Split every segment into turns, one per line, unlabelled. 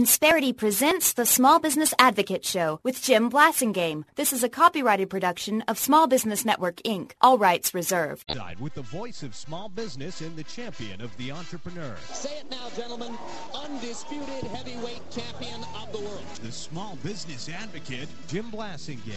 Insperity presents the Small Business Advocate Show with Jim Blasingame. This is a copyrighted production of Small Business Network, Inc. All rights reserved.
With the voice of small business and the champion of the entrepreneur.
Say it now, gentlemen. Undisputed heavyweight champion of the world.
The Small Business Advocate, Jim Blasingame.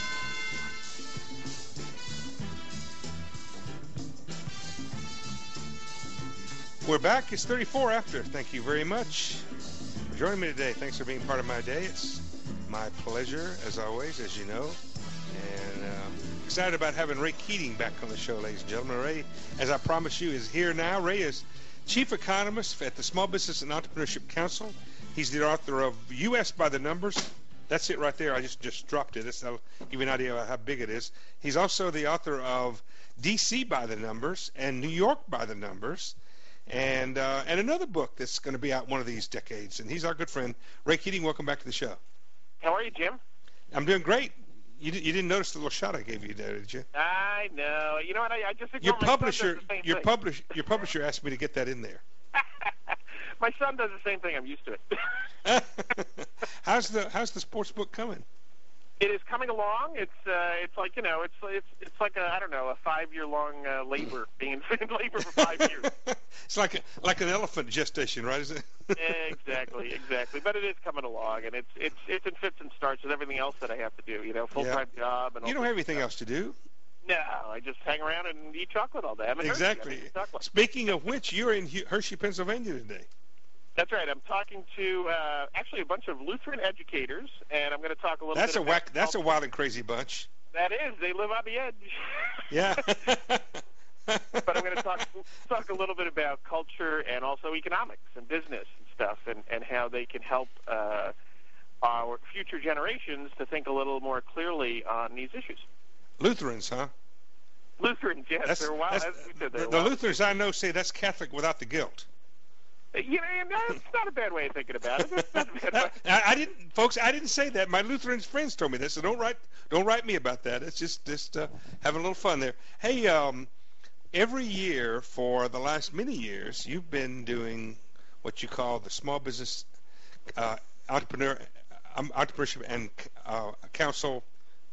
We're back. It's 34 after. Thank you very much for joining me today. Thanks for being part of my day. It's my pleasure, as always, as you know. And excited about having Ray Keating back on the show, ladies and gentlemen. Ray, as I promised you, is here now. Ray is Chief Economist at the Small Business and Entrepreneurship Council. He's the author of U.S. by the Numbers. That's it right there. I just dropped it. That'll give you an idea of how big it is. He's also the author of D.C. by the Numbers and New York by the Numbers. And another book that's going to be out one of these decades. And he's our good friend, Ray Keating. Welcome back to the show.
How are you, Jim?
I'm doing great. You didn't notice the little shot I gave you there, did you?
I know. You know what? I just
your publisher asked me to get that in there.
My son does the same thing. I'm used to it.
How's the sports book coming?
It is coming along. It's like, you know, it's like a 5-year long labor, being in labor for 5 years.
It's like an elephant gestation, right? Is it?
Exactly. But it is coming along, and it's in fits and starts with everything else that I have to do. You know, full-time job and all.
You don't have anything else to do.
No, I just hang around and eat chocolate all day. I'm in
exactly.
Hershey.
Speaking of which, you're in Hershey, Pennsylvania today.
That's right. I'm talking to actually a bunch of Lutheran educators, and I'm going to talk a little
bit
about...
That's a wild and crazy bunch.
That is. They live on the edge.
Yeah.
But I'm going to talk a little bit about culture and also economics and business and stuff, and how they can help our future generations to think a little more clearly on these issues.
Lutherans, huh?
Lutherans, yes. They're wild.
The Lutherans I know say that's Catholic without the guilt.
You know, that's not a bad way of thinking about it. That's not a bad way.
I didn't say that. My Lutheran friends told me this, so don't write me about that. It's just having a little fun there. Hey, every year for the last many years, you've been doing what you call the Small Business Entrepreneurship and Council,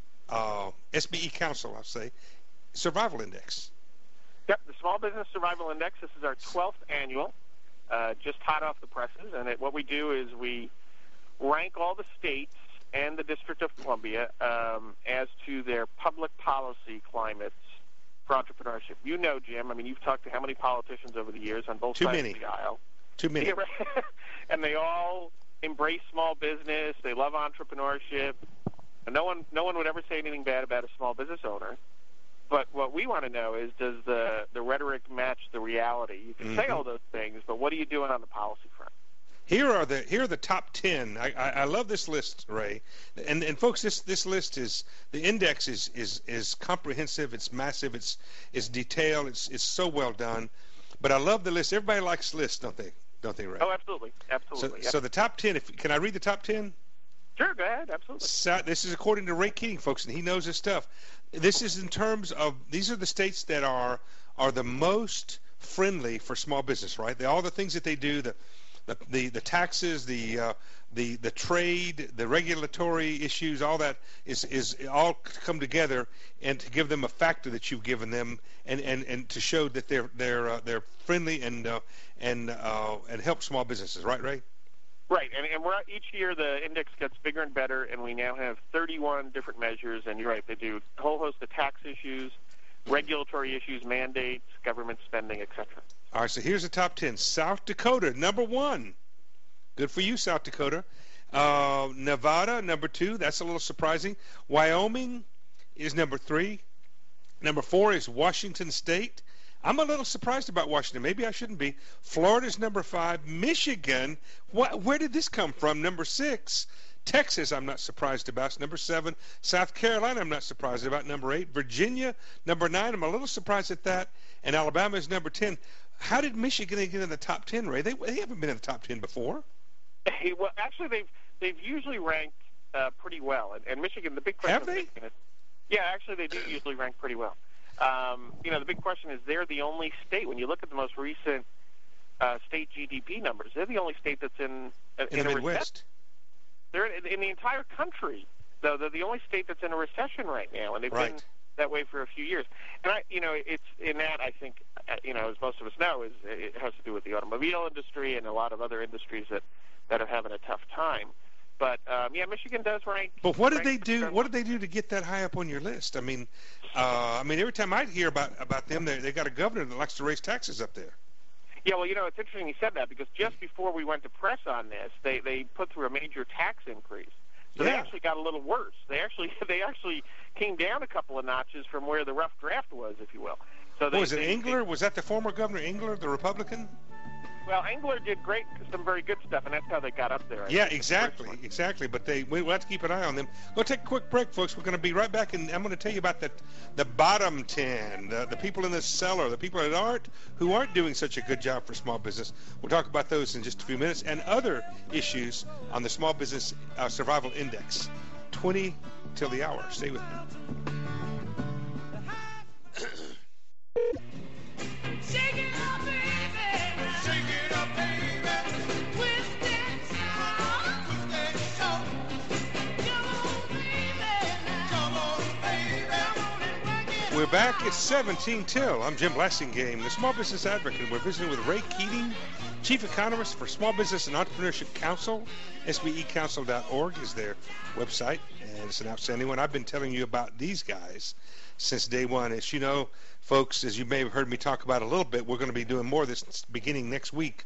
SBE Council, I'll say, Survival Index.
Yep, the Small Business Survival Index. This is our 12th annual. Just hot off the presses, and what we do is we rank all the states and the District of Columbia as to their public policy climates for entrepreneurship. You know, Jim, I mean, you've talked to how many politicians over the years on both sides of the aisle?
Too many.
And they all embrace small business. They love entrepreneurship. And no one would ever say anything bad about a small business owner. But what we want to know is, does the rhetoric match the reality? You can say all those things, but what are you doing on the policy front?
Here are the top 10. I love this list, Ray. And folks, this list is, the index is comprehensive. It's massive. It's detailed. It's so well done. But I love the list. Everybody likes lists, don't they, Ray?
Oh, absolutely.
So the top 10. Can I read the top 10?
Sure, go ahead. Absolutely.
This is according to Ray Keating, folks, and he knows his stuff. This is in terms of, these are the states that are the most friendly for small business, right? All the things that they do, the taxes, the trade, the regulatory issues, all that is all come together, and to give them a factor that you've given them, and to show that they're friendly and help small businesses, right, Ray?
Right, and we're each year the index gets bigger and better, and we now have 31 different measures. And you're right, they do a whole host of tax issues, regulatory issues, mandates, government spending, etc.
All right, so here's the top 10. South Dakota, number 1. Good for you, South Dakota. Nevada, number 2. That's a little surprising. Wyoming is number 3. Number 4 is Washington State. I'm a little surprised about Washington. Maybe I shouldn't be. Florida's number 5. Michigan, where did this come from? Number 6. Texas, I'm not surprised about. It's number 7. South Carolina, I'm not surprised about. Number 8. Virginia, number 9. I'm a little surprised at that. And Alabama is number 10. How did Michigan get in the top 10, Ray? They haven't been in the top 10 before.
Hey, well, actually, they've usually ranked pretty well. And Michigan, the big question
have they?
Michigan is, yeah, actually, they do usually rank pretty well. The big question is, they're the only state, when you look at the most recent state GDP numbers. They're the only state that's in
the Midwest.
They're in the entire country. Though they're the only state that's in a recession right now, and they've been that way for a few years. And it's in that I think, as most of us know, it has to do with the automobile industry and a lot of other industries that are having a tough time. But Michigan does rank.
But what did they do? What did they do to get that high up on your list? I mean, every time I hear about them, they got a governor that likes to raise taxes up there.
Yeah, well, it's interesting you said that, because just before we went to press on this, they put through a major tax increase. So they actually got a little worse. They actually came down a couple of notches from where the rough draft was, if you will. So
was it Engler? Was that the former governor Engler, the Republican?
Well, Engler did some very good stuff, and that's how they got up there.
Yeah, exactly. But we'll have to keep an eye on them. We'll take a quick break, folks. We're going to be right back, and I'm going to tell you about the bottom 10, the people in the cellar, the people who aren't doing such a good job for small business. We'll talk about those in just a few minutes, and other issues on the Small Business Survival Index. 20 till the hour. Stay with me.
Shake it up, baby. Shake it up, baby. Twist it so. Twist it so. Come on, baby. Come on, baby. Come on and work it.
We're back at 17 till. I'm Jim Blassingame, the Small Business Advocate. We're visiting with Ray Keating, Chief Economist for Small Business and Entrepreneurship Council. SBEcouncil.org is their website, and it's an outstanding one. I've been telling you about these guys since day one. As you know, folks, as you may have heard me talk about a little bit, we're going to be doing more of this beginning next week.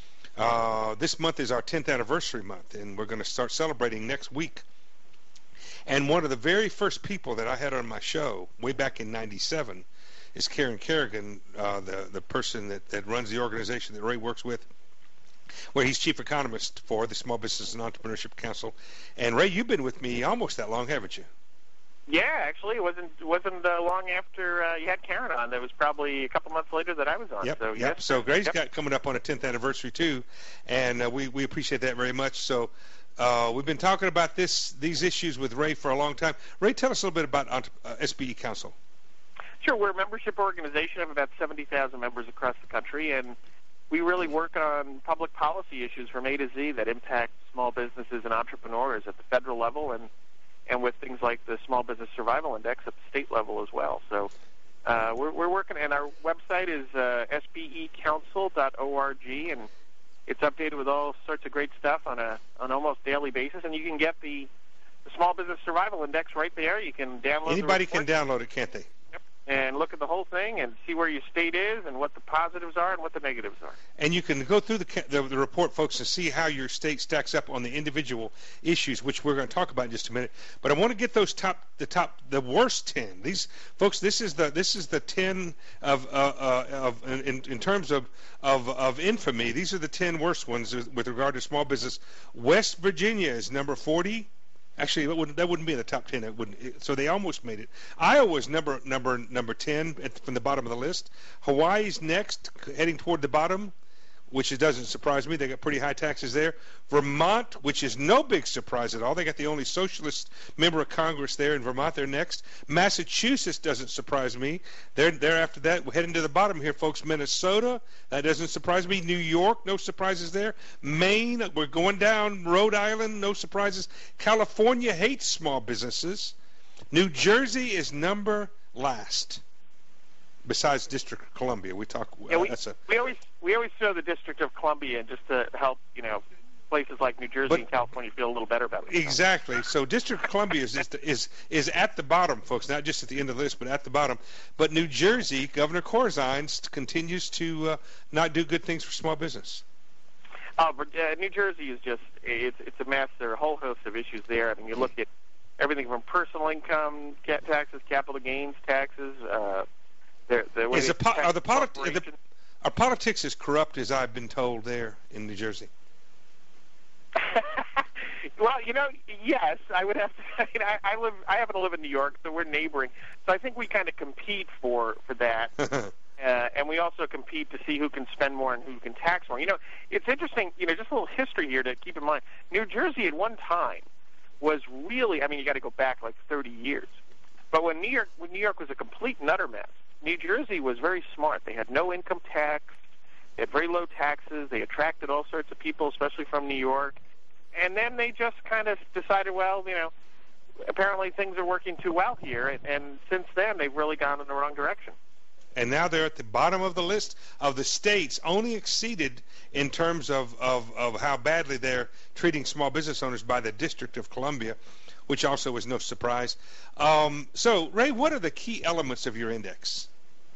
This month is our 10th anniversary month, and we're going to start celebrating next week. And one of the very first people that I had on my show way back in 97 is Karen Kerrigan, the person that runs the organization that Ray works with, where he's chief economist for the Small Business and Entrepreneurship Council. And Ray, you've been with me almost that long, haven't you?
Yeah, actually, it wasn't long after you had Karen on. It was probably a couple months later that I was on.
Yep.
So,
yep.
Yes,
so Ray's got coming up on a 10th anniversary too, and we appreciate that very much. So we've been talking about these issues with Ray for a long time. Ray, tell us a little bit about SBE Council.
Sure, we're a membership organization of about 70,000 members across the country, and we really work on public policy issues from A to Z that impact small businesses and entrepreneurs at the federal level and with things like the Small Business Survival Index at the state level as well. So we're working, and our website is sbecouncil.org, and it's updated with all sorts of great stuff on an almost daily basis. And you can get the Small Business Survival Index right there. You can download
Anybody can download it, can't they?
Yep. And look at the whole thing and see where your state is and what the positives are and what the negatives are.
And you can go through the report, folks, and see how your state stacks up on the individual issues, which we're going to talk about in just a minute. But I want to get those the worst 10. These folks, this is the 10 in terms of infamy. These are the 10 worst ones with regard to small business. West Virginia is number 40. Actually, that wouldn't be in the top 10. It wouldn't. So they almost made it. Iowa's number 10 from the bottom of the list. Hawaii's next, heading toward the bottom, which it doesn't surprise me. They got pretty high taxes there. Vermont, which is no big surprise at all. They got the only socialist member of Congress there in Vermont. They're next. Massachusetts doesn't surprise me. They're after that. We're heading to the bottom here, folks. Minnesota, that doesn't surprise me. New York, no surprises there. Maine, we're going down. Rhode Island, no surprises. California hates small businesses. New Jersey is number last. Besides District of Columbia, we talk.
We always throw the District of Columbia in just to help places like New Jersey and California feel a little better about it.
Exactly. So District of Columbia is at the bottom, folks. Not just at the end of the list, but at the bottom. But New Jersey, Governor Corzine continues to not do good things for small business.
New Jersey is it's a mess. There are a whole host of issues there. I mean, you look at everything from personal income taxes, capital gains taxes. Are politics as corrupt as I've been told there in New Jersey? Well, yes, I would have to say. I happen to live in New York, so we're neighboring. So I think we kind of compete for that, and we also compete to see who can spend more and who can tax more. It's interesting. Just a little history here to keep in mind. New Jersey at one time was really. I mean, you got to go back like 30 years. But when New York was a complete and utter mess, New Jersey was very smart. They had no income tax. They had very low taxes. They attracted all sorts of people, especially from New York. And then they just kind of decided, well, apparently things are working too well here. And since then, they've really gone in the wrong direction.
And now they're at the bottom of the list of the states, only exceeded in terms of how badly they're treating small business owners by the District of Columbia, which also is no surprise. So, Ray, what are the key elements of your index?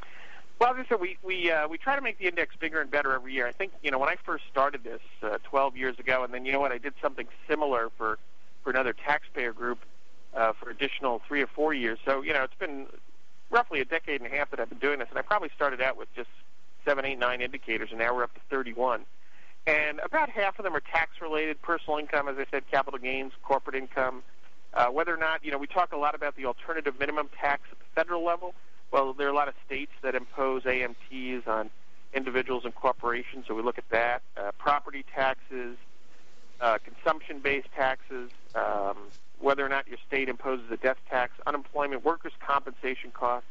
Well, as I said, we try to make the index bigger and better every year. I think, when I first started this 12 years ago, and then, I did something similar for another taxpayer group for additional 3 or 4 years. So, it's been roughly a decade and a half that I've been doing this, and I probably started out with just 7, 8, 9 indicators, and now we're up to 31. And about half of them are tax-related, personal income, as I said, capital gains, corporate income. Whether or not, we talk a lot about the alternative minimum tax at the federal level. Well, there are a lot of states that impose AMTs on individuals and corporations, so we look at that. Property taxes, consumption-based taxes, whether or not your state imposes a death tax, unemployment, workers' compensation costs,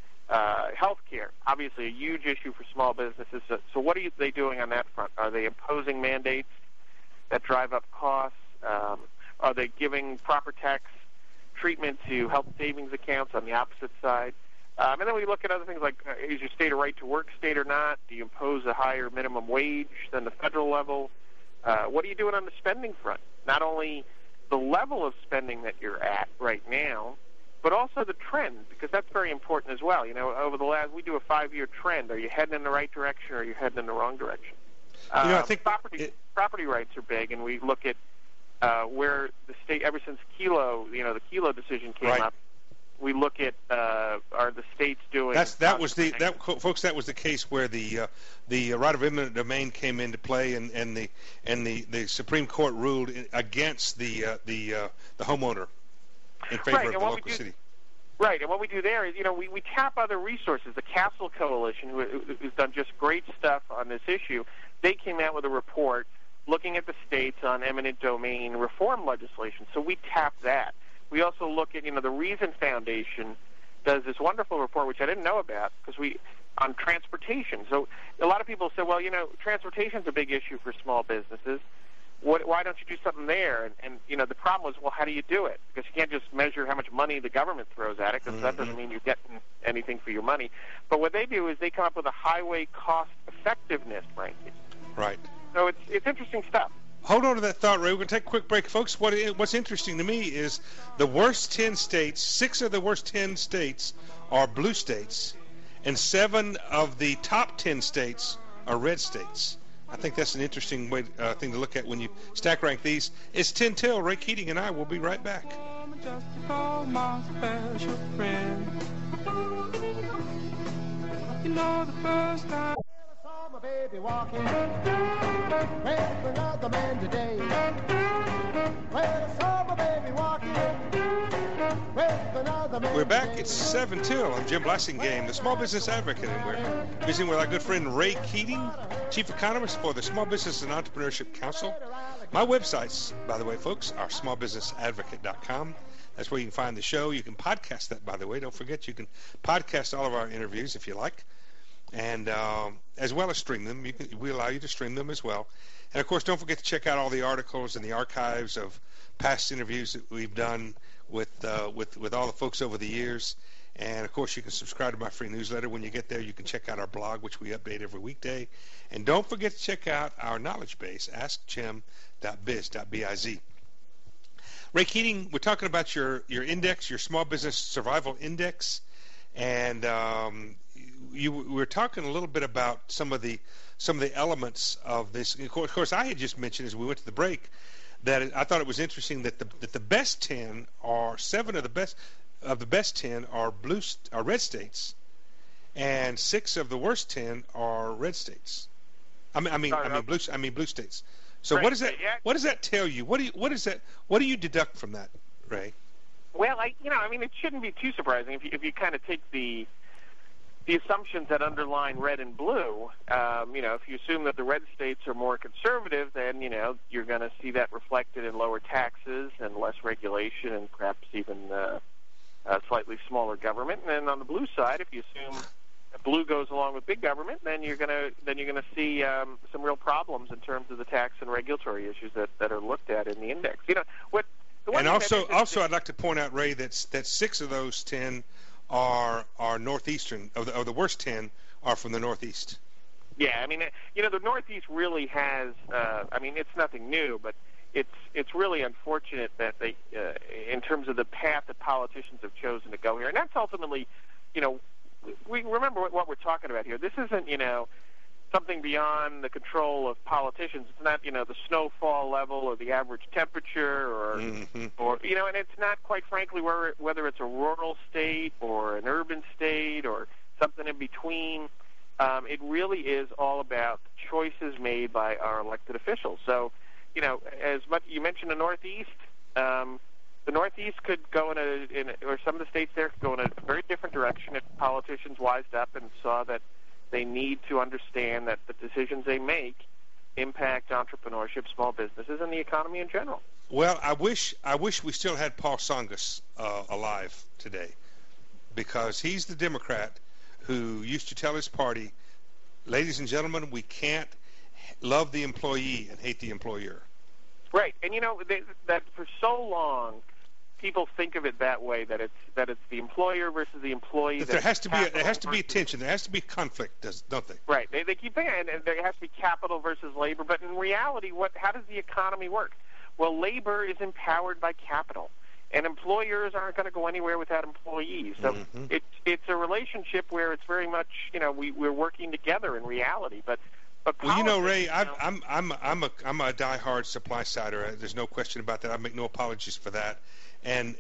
health care, obviously a huge issue for small businesses. So what are they doing on that front? Are they imposing mandates that drive up costs? Are they giving proper tax treatment to health savings accounts on the opposite side? And then we look at other things like, is your state a right-to-work state or not? Do you impose a higher minimum wage than the federal level? What are you doing on the spending front? Not only the level of spending that you're at right now, but also the trend, because that's very important as well. Over the last, we do a 5-year trend. Are you heading in the right direction, or are you heading in the wrong direction?
I think
property rights are big, and we look at where the state, ever since Kelo, the Kelo decision came up, we look at are the states doing. That was the case where the right of eminent domain came into play, and the Supreme Court ruled against the homeowner in favor of the local city. Right, and what we do there is, we tap other resources. The Castle Coalition, who's done just great stuff on this issue, they came out with a report looking at the states on eminent domain reform legislation. So we tap that. We also look at, the Reason Foundation does this wonderful report, which I didn't know about, on transportation. So a lot of people say, well, transportation's a big issue for small businesses. Why don't you do something there? And the problem was, well, how do you do it? Because you can't just measure how much money the government throws at it, because that doesn't mean you're getting anything for your money. But what they do is they come up with a highway cost effectiveness ranking.
Right.
So it's interesting stuff.
Hold on to that thought, Ray. We're going to take a quick break. Folks, what's interesting to me is the worst 10 states, 6 of the worst 10 states are blue states, and 7 of the top 10 states are red states. I think that's an interesting thing to look at when you stack rank these. It's 10 till. Ray Keating and I will be right back.
Just to call my special friend. The first time I saw my baby walking with another man today. When I saw my baby walking with another man.
We're back. It's 7 till. I'm Jim Blassingame, the Small Business Advocate, and we're visiting with our good friend Ray Keating, Chief Economist for the Small Business and Entrepreneurship Council. My websites, by the way, folks, are smallbusinessadvocate.com. That's where you can find the show. You can podcast that, by the way. Don't forget, you can podcast all of our interviews if you like, and as well as stream them. We allow you to stream them as well. And, of course, don't forget to check out all the articles and the archives of past interviews that we've done with all the folks over the years. And, of course, you can subscribe to my free newsletter. When you get there, you can check out our blog, which we update every weekday. And don't forget to check out our knowledge base, askjim.biz. Ray Keating, we're talking about your index, your Small Business Survival Index. And we were talking a little bit about some of the elements of this. Of course, I had just mentioned as we went to the break that I thought it was interesting that the best 10 are 7 of the best 10 are red states, and 6 of the worst 10 are red states. I mean blue states. So
right.
What does that tell you? What do you deduct from that, Ray?
Well, it shouldn't be too surprising if you kind of take the assumptions that underline red and blue. If you assume that the red states are more conservative, then you're going to see that reflected in lower taxes and less regulation, and perhaps even a slightly smaller government. And then on the blue side, if you assume blue goes along with big government, then you're gonna see some real problems in terms of the tax and regulatory issues that are looked at in the index.
And also, I'd like to point out, Ray, that 6 of those 10 are northeastern. Of the worst 10 are from the Northeast.
Yeah, I mean, the Northeast really has. It's nothing new, but it's really unfortunate that they, in terms of the path that politicians have chosen to go here, and that's ultimately, we remember what we're talking about here. This isn't, something beyond the control of politicians. It's not, the snowfall level or the average temperature or, and it's not, quite frankly, whether it's a rural state or an urban state or something in between. It really is all about choices made by our elected officials. So, as much you mentioned the Northeast, the Northeast could go or some of the states there could go in a very different direction if politicians wised up and saw that they need to understand that the decisions they make impact entrepreneurship, small businesses, and the economy in general.
Well, I wish we still had Paul Tsongas alive today, because he's the Democrat who used to tell his party, ladies and gentlemen, we can't love the employee and hate the employer.
Right, and that for so long, people think of it that way, that it's the employer versus the employee.
But there has to be a tension. There has to be conflict, don't they?
Right. They keep thinking, and there has to be capital versus labor. But in reality, how does the economy work? Well, labor is empowered by capital, and employers aren't going to go anywhere without employees. So it's a relationship where it's very much, we're working together in reality. But
well, Ray, I'm a diehard supply sider. There's no question about that. I make no apologies for that. And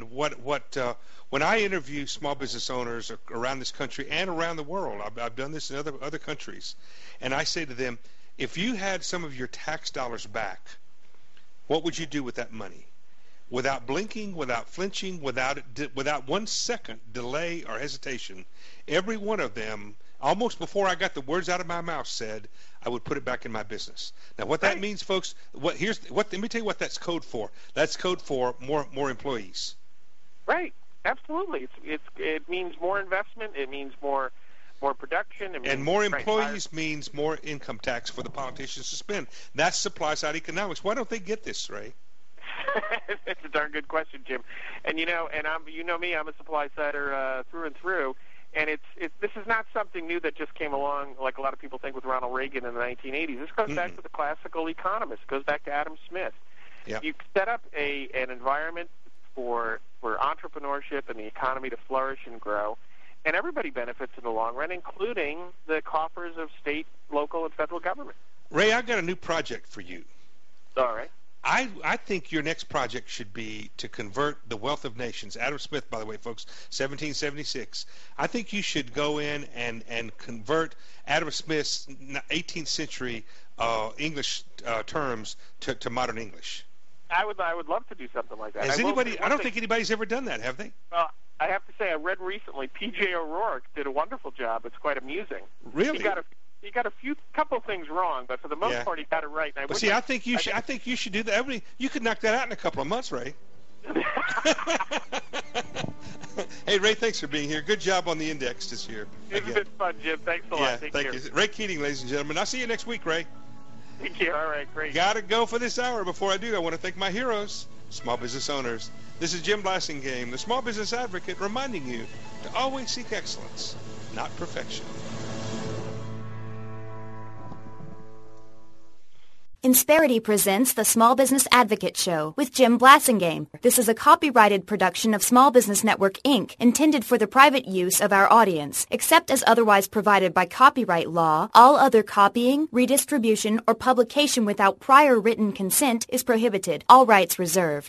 when I interview small business owners around this country and around the world, I've done this in other countries, and I say to them, if you had some of your tax dollars back, what would you do with that money? Without blinking, without flinching, without 1 second delay or hesitation, every one of them, almost before I got the words out of my mouth, said, I would put it back in my business. Now, what that means, folks, let me tell you what that's code for. That's code for more employees.
Right. Absolutely. It means more investment. It means more production.
And more employees means more income tax for the politicians to spend. That's supply side economics. Why don't they get this, Ray?
That's a darn good question, Jim. And me, I'm a supply sider through and through. And this is not something new that just came along like a lot of people think with Ronald Reagan in the 1980s. This goes back to the classical economists. It goes back to Adam Smith. Yep. You set up an environment for entrepreneurship and the economy to flourish and grow, and everybody benefits in the long run, including the coffers of state, local, and federal government.
Ray, I've got a new project for you.
All right.
I think your next project should be to convert The Wealth of Nations. Adam Smith, by the way, folks, 1776. I think you should go in and convert Adam Smith's 18th century English terms to modern English.
I would love to do something like that.
I don't think anybody's ever done that, have they?
Well, I have to say, I read recently P.J. O'Rourke did a wonderful job. It's quite amusing.
Really?
He got a couple things wrong, but for the most part, he got it right. And
I think you should do that. You could knock that out in a couple of months, Ray. Hey, Ray, thanks for being here. Good job on the index this year.
It's been fun, Jim. Thanks a lot. Take care.
You. Ray Keating, ladies and gentlemen. I'll see you next week, Ray.
Thank you. All right, great.
Got to go for this hour. Before I do, I want to thank my heroes, small business owners. This is Jim Blassingame, the Small Business Advocate, reminding you to always seek excellence, not perfection.
Insperity presents the Small Business Advocate Show with Jim Blassingame. This is a copyrighted production of Small Business Network, Inc., intended for the private use of our audience. Except as otherwise provided by copyright law, all other copying, redistribution, or publication without prior written consent is prohibited. All rights reserved.